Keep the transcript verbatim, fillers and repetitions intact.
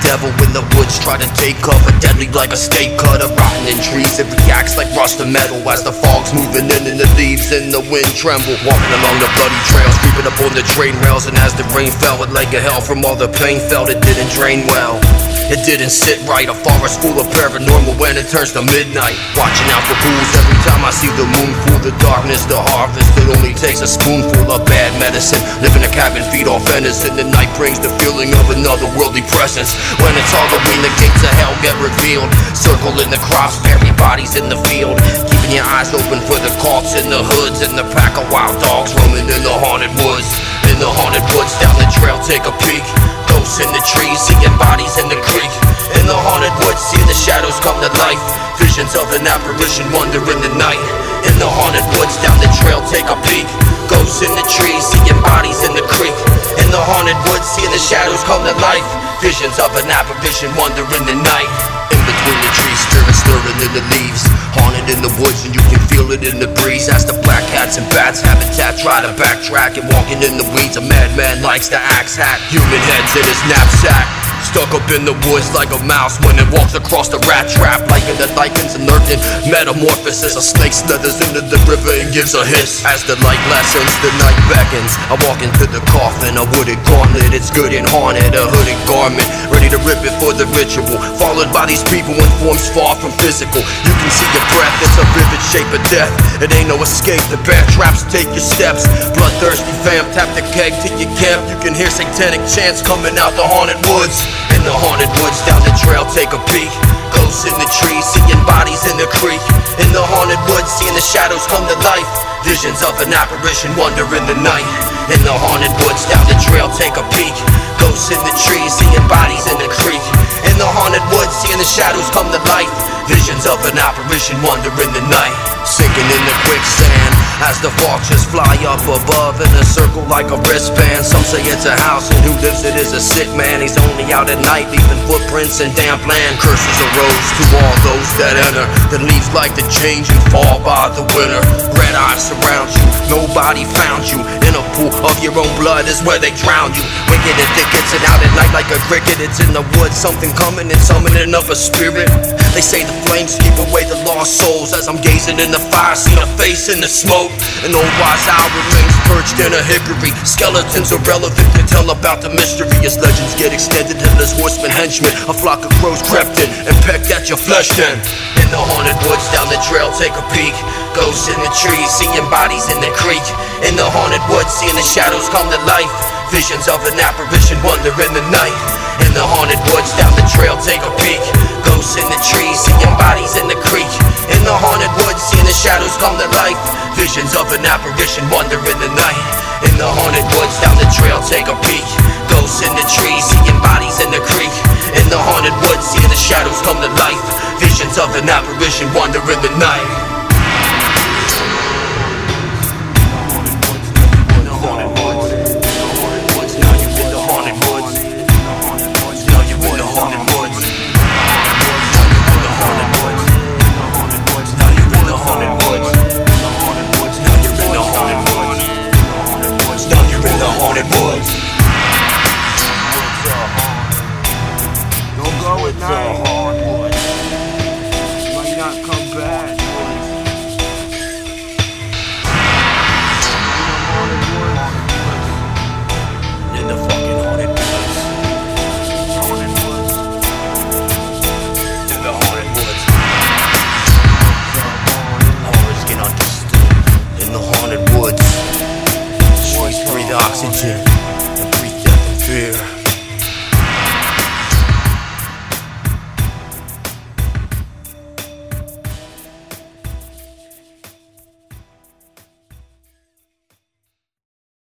devil in the woods, try to take cover, deadly like a steak cutter, rotting in trees. It reacts like rust and metal as the fog's moving in and the leaves in the wind tremble. Walking along the bloody trails, creeping up on the train rails, and as the rain fell, it like a hell from all the pain felt. It didn't drain well, it didn't sit right. A forest full of paranormal when it turns to midnight. Watching out for ghouls every time I see the moon fool. The darkness, the harvest, it only takes a spoonful of bad medicine. Live in a cabin, feed off venison. The night brings the feeling of another worldly presence. When it's Halloween, the gates of hell get revealed. Circle in the crops, bury bodies in the field. Keeping your eyes open for the cops in the hoods, and the pack of wild dogs roaming in the haunted woods. In the haunted woods, down the trail, take a peek. Ghosts in the trees, seeing bodies in the creek. In the haunted woods, see the shadows come to life. Visions of an apparition wander in the night. In the haunted woods, down the trail, take a peek. Ghosts in the trees, seeing bodies in the creek. In the haunted woods, seeing the shadows come to life. Visions of an apparition wander in the night. In between the trees, spirits stirring in the leaves. Haunted in the woods, and you can feel it in the breeze. As the black cats and bats habitat try to backtrack, and walking in the weeds, a madman likes to axe hack human heads in his knapsack. Stuck up in the woods like a mouse when it walks across the rat trap. Liking the lichens and lurking metamorphosis. A snake slithers into the river and gives a hiss. As the light lessens, the night beckons. I walk into the coffin, a wooded gauntlet. It's good and haunted, a hooded garment, ready to rip it for the ritual. Followed by these people in forms far from physical. You can see your breath, it's a vivid shape of death. It ain't no escape, the bear traps take your steps. Bloodthirsty fam, tap the keg to your camp. You can hear satanic chants coming out the haunted woods. In the haunted woods, down the trail, take a peek. Ghosts in the trees, seeing bodies in the creek. In the haunted woods, seeing the shadows come to life. Visions of an apparition wander in the night. In the haunted woods, down the trail, take a peek. Ghosts in the trees, seeing bodies in the creek. In the haunted woods, seeing the shadows come to life. Visions of an apparition wander in the night. Sinking in the quicksand as the vultures fly up above in a circle like a wristband. Some say it's a house, and who lives it is a sick man. He's only out at night, leaving footprints in damp land. Curses arose to all those that enter. The leaves like to change and fall by the winter. Red eyes surround you, nobody found you. In a pool of your own blood is where they drown you. Wicked and thickets and out at night like a cricket. It's in the woods, something coming and summoning of a spirit. They say the flames keep away the lost souls. As I'm gazing in the fire, see a face in the smoke. An old wise owl remains perched in a hickory. Skeletons are relevant to tell about the mystery. As legends get extended, endless horsemen, henchmen. A flock of crows crept in and pecked at your flesh then. In the haunted woods, down the trail, take a peek. Ghosts in the trees, seeing bodies in the creek. In the haunted woods, seeing the shadows come to life. Visions of an apparition wander in the night. In the haunted woods, down the trail, take a peek. Ghosts in the trees, seeing bodies in the creek. In the haunted woods, seeing the shadows come to life. Visions of an apparition wander in the night. In the haunted woods, down the trail, take a peek. Ghosts in the trees, seeing bodies in the creek. In the haunted woods, seeing the shadows come to life. Visions of an apparition wander in the night. Don't go at night. Might not come back. In the fucking haunted woods. In the haunted woods. Horrors get understood. In the haunted woods. Streets breathe oxygen and breathe death and fear.